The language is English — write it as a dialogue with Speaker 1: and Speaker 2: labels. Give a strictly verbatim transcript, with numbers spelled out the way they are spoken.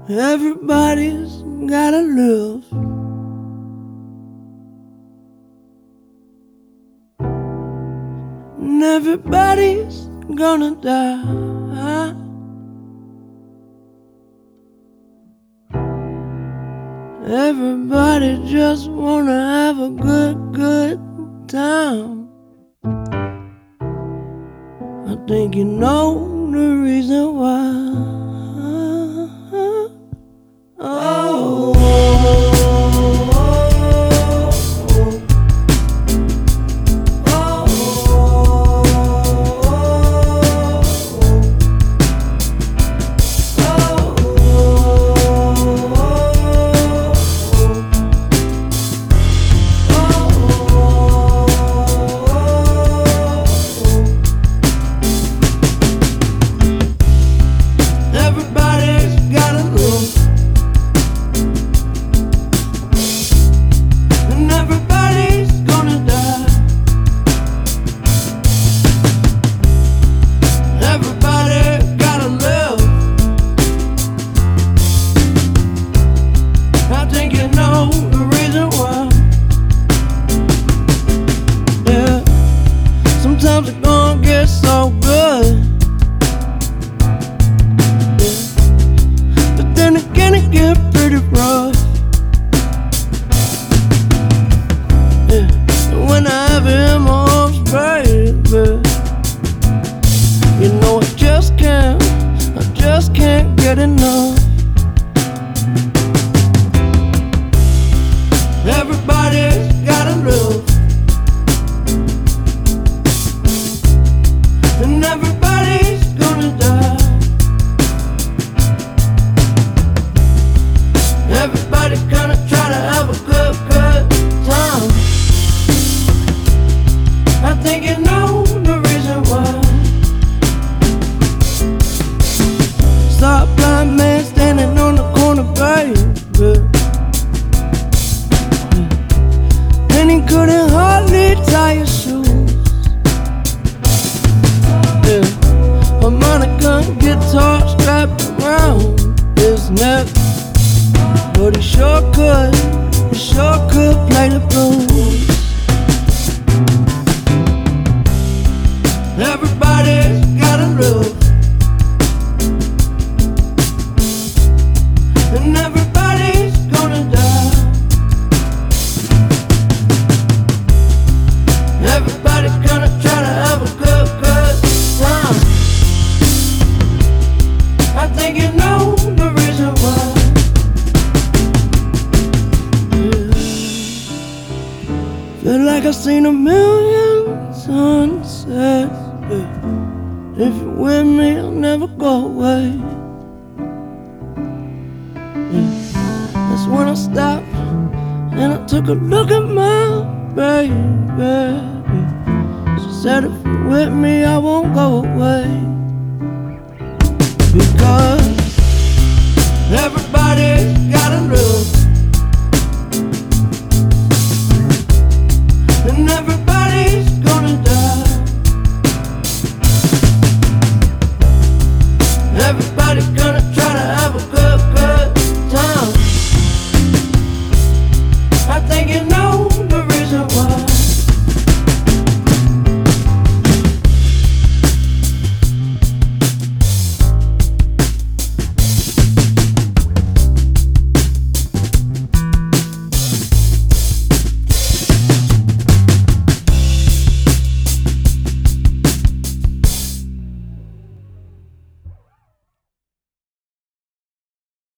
Speaker 1: Everybody's gotta live. And everybody's gonna die. Everybody just wanna have a good, good time. I think you know the reason why. Oh, sometimes it gon' get so good, yeah. But then again it get pretty rough, yeah. And when I have it in my arms, baby, you know I just can't, I just can't get enough. Everybody's gotta live, and everybody's gonna die. Everybody's gonna try to have a good, good time. I think you know the reason why. Stop blind man standing on the corner, baby, and he couldn't hardly tie his shoes. Harmonica and guitar strapped around his neck, but he sure could, he sure could play the blues. Everybody's gotta live, and everybody's gonna die. Everybody's gonna try to have a good, good time. I think you know the reason why, yeah. Feel like I've seen a million sunsets, yeah. If you're with me, I'll never go away, yeah. That's when I stopped and I took a look at my baby, yeah. She said if you're with me, I won't go away, because everybody